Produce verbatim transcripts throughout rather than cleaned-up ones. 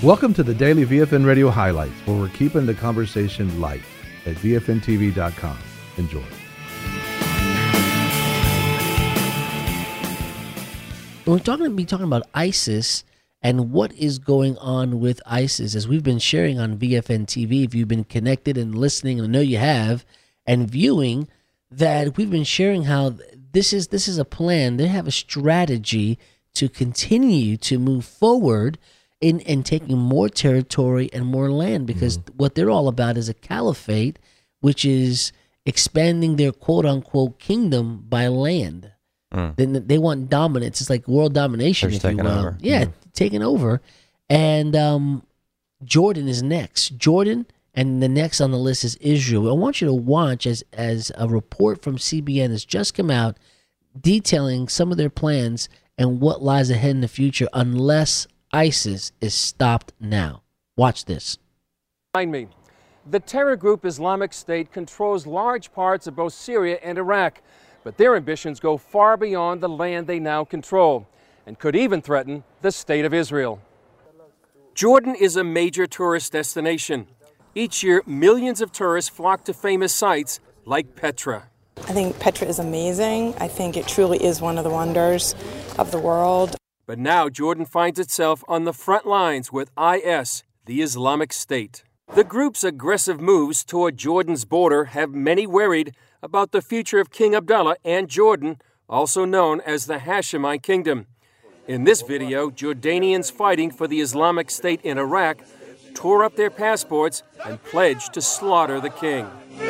Welcome to the Daily V F N Radio Highlights, where we're keeping the conversation light at V F N T V dot com. Enjoy. We're talking to be talking about ISIS and what is going on with ISIS, as we've been sharing on V F N T V. If you've been connected and listening, and I know you have, and viewing, that we've been sharing how this is this is a plan. They have a strategy to continue to move forward in, in taking more territory and more land, because mm-hmm. what they're all about is a caliphate, which is expanding their quote-unquote kingdom by land. Mm. Then they want dominance. It's like world domination, They're if you will. over. Yeah, mm. taking over. And um, Jordan is next. Jordan, and the next on the list is Israel. I want you to watch as as a report from C B N has just come out detailing some of their plans and what lies ahead in the future unless ISIS is stopped now. Watch this. Behind me, the terror group Islamic State controls large parts of both Syria and Iraq, but their ambitions go far beyond the land they now control and could even threaten the state of Israel. Jordan is a major tourist destination. Each year, millions of tourists flock to famous sites like Petra. I think Petra is amazing. I think it truly is one of the wonders of the world. But now Jordan finds itself on the front lines with I S, the Islamic State. The group's aggressive moves toward Jordan's border have many worried about the future of King Abdullah and Jordan, also known as the Hashemite Kingdom. In this video, Jordanians fighting for the Islamic State in Iraq tore up their passports and pledged to slaughter the king.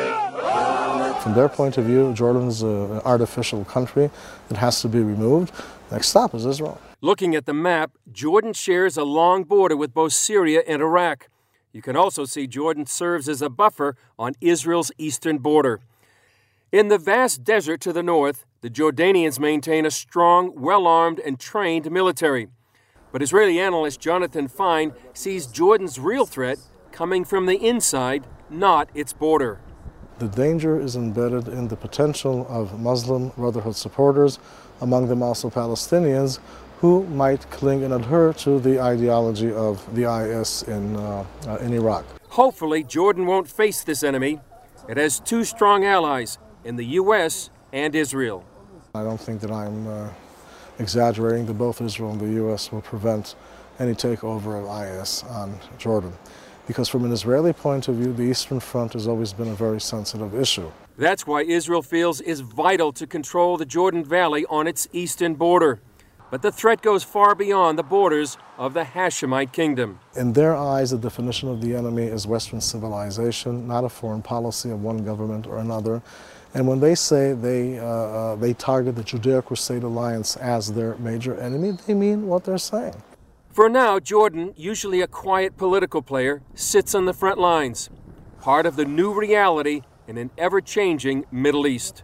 From their point of view, Jordan is an artificial country that has to be removed. Next stop is Israel. Looking at the map, Jordan shares a long border with both Syria and Iraq. You can also see Jordan serves as a buffer on Israel's eastern border. In the vast desert to the north, the Jordanians maintain a strong, well-armed, and trained military. But Israeli analyst Jonathan Fine sees Jordan's real threat coming from the inside, not its border. The danger is embedded in the potential of Muslim Brotherhood supporters, among them also Palestinians, who might cling and adhere to the ideology of the I S in, uh, uh, in Iraq. Hopefully, Jordan won't face this enemy. It has two strong allies in the U S and Israel. I don't think that I'm uh, exaggerating that both Israel and the U S will prevent any takeover of I S on Jordan. Because from an Israeli point of view, the Eastern Front has always been a very sensitive issue. That's why Israel feels it's vital to control the Jordan Valley on its eastern border. But the threat goes far beyond the borders of the Hashemite Kingdom. In their eyes, the definition of the enemy is Western civilization, not a foreign policy of one government or another. And when they say they, uh, uh, they target the Judeo-Crusade Alliance as their major enemy, they mean what they're saying. For now, Jordan, usually a quiet political player, sits on the front lines, part of the new reality in an ever-changing Middle East.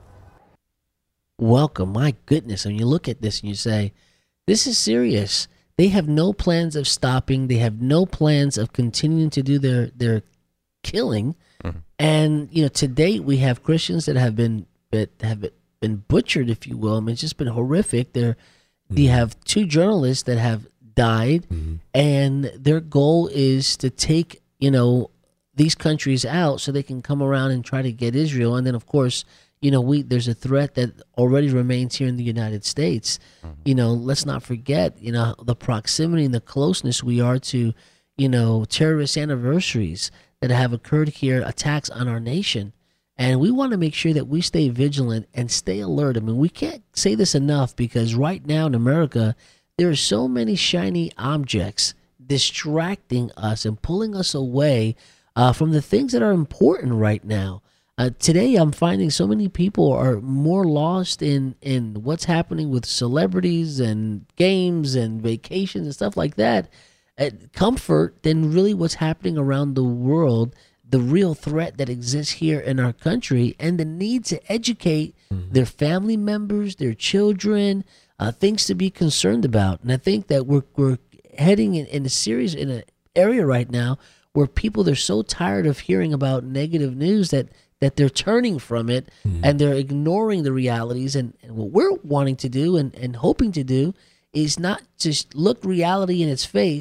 Welcome. My goodness. And you look at this and you say, this is serious. They have no plans of stopping. They have no plans of continuing to do their, their killing. Mm-hmm. And, you know, to date, we have Christians that have been that have been butchered, if you will. I mean, it's just been horrific. They're, mm-hmm. They have two journalists that have died, mm-hmm. and their goal is to take, you know, these countries out so they can come around and try to get Israel. And then, of course, you know, we there's a threat that already remains here in the United States. Mm-hmm. You know, let's not forget, you know, the proximity and the closeness we are to, you know, terrorist anniversaries that have occurred here, attacks on our nation. And we want to make sure that we stay vigilant and stay alert. I mean, we can't say this enough, because right now in America, there are so many shiny objects distracting us and pulling us away uh, from the things that are important right now. Uh, today, I'm finding so many people are more lost in, in what's happening with celebrities and games and vacations and stuff like that, uh, comfort, than really what's happening around the world, the real threat that exists here in our country, and the need to educate mm-hmm. their family members, their children, uh, things to be concerned about. And I think that we're we're heading in, in a series, in an area right now where people, they're so tired of hearing about negative news that that they're turning from it, mm-hmm. and they're ignoring the realities. And, and what we're wanting to do and, and hoping to do is not just look reality in its face,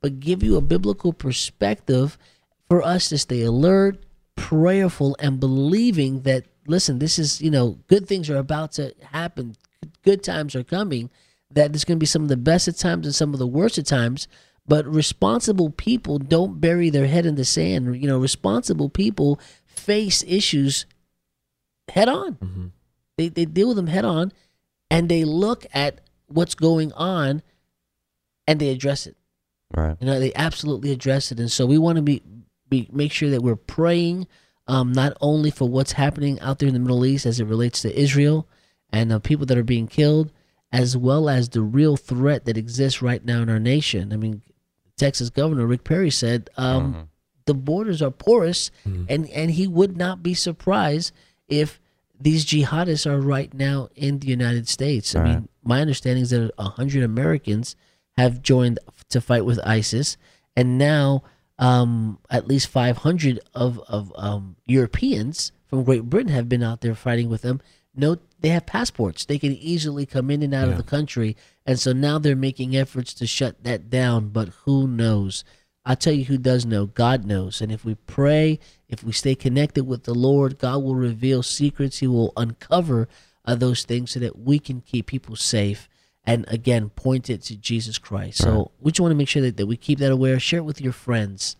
but give you a biblical perspective for us to stay alert, prayerful, and believing that, listen, this is, you know, good things are about to happen. Good times are coming, that there's going to be some of the best of times and some of the worst of times. But responsible people don't bury their head in the sand. You know, responsible people face issues head on. Mm-hmm. They they deal with them head on, and they look at what's going on, and they address it. Right. You know, they absolutely address it. And so we want to be, be make sure that we're praying, um, not only for what's happening out there in the Middle East as it relates to Israel and uh, people that are being killed, as well as the real threat that exists right now in our nation. I mean, Texas Governor Rick Perry said um, mm-hmm. the borders are porous, mm-hmm. and, and he would not be surprised if these jihadists are right now in the United States. I right. mean, my understanding is that one hundred Americans have joined to fight with ISIS, and now um, at least five hundred of, of um, Europeans from Great Britain have been out there fighting with them. No, they have passports. They can easily come in and out yeah. of the country. And so now they're making efforts to shut that down. But who knows? I'll tell you who does know. God knows. And if we pray, if we stay connected with the Lord, God will reveal secrets. He will uncover uh, those things so that we can keep people safe. And again, point it to Jesus Christ. So right. we just want to make sure that, that we keep that aware. Share it with your friends.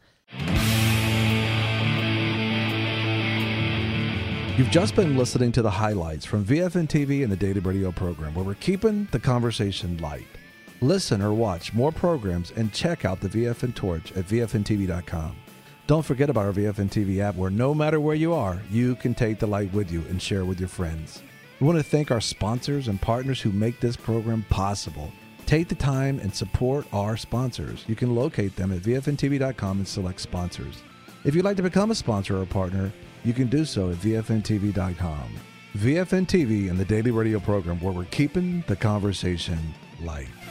You've just been listening to the highlights from V F N T V and the Daily Radio program, where we're keeping the conversation light. Listen or watch more programs and check out the V F N Torch at V F N T V dot com. Don't forget about our V F N T V app, where no matter where you are, you can take the light with you and share with your friends. We want to thank our sponsors and partners who make this program possible. Take the time and support our sponsors. You can locate them at V F N T V dot com and select sponsors. If you'd like to become a sponsor or a partner, you can do so at V F N T V dot com. V F N T V and the Daily Radio program, where we're keeping the conversation light.